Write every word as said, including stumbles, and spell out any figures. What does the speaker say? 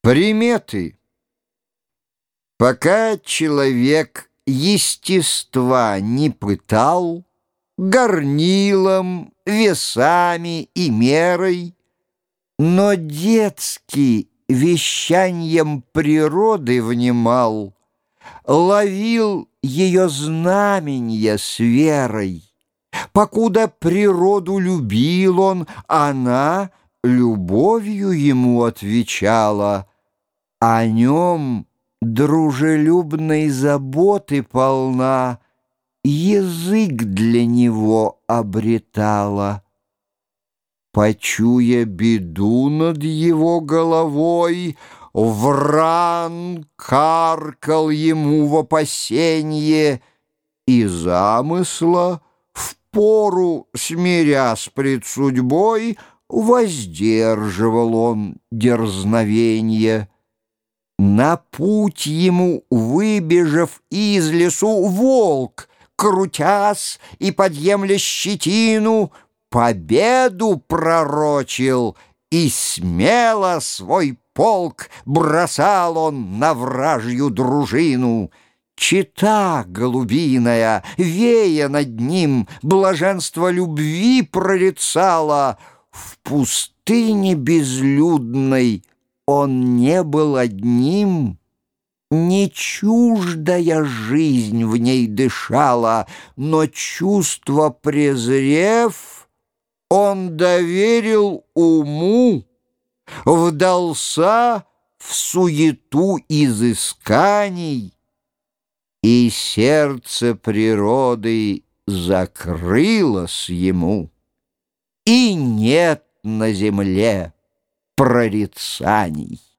Приметы. Пока человек естества не пытал горнилом, весами и мерой, но детски вещаньем природы внимал, ловил ее знаменья с верой. Покуда природу любил он, она любовью ему отвечала, о нем дружелюбной заботы полна, язык для него обретала. Почуя беду над его головой, вран каркал ему в опасенье, и замысла впору, смирясь пред судьбой, воздерживал он дерзновенье. На путь ему, выбежав из лесу, волк, крутясь и подъемля щетину, победу пророчил, и смело свой полк бросал он на вражью дружину. Чета голубиная, вея над ним, блаженство любви прорицала. В пустыне безлюдной он не был одним, не чуждая жизнь в ней дышала, но чувство презрев, он доверил уму, вдался в суету изысканий, и сердце природы закрылось ему, и нет на земле прорицаний.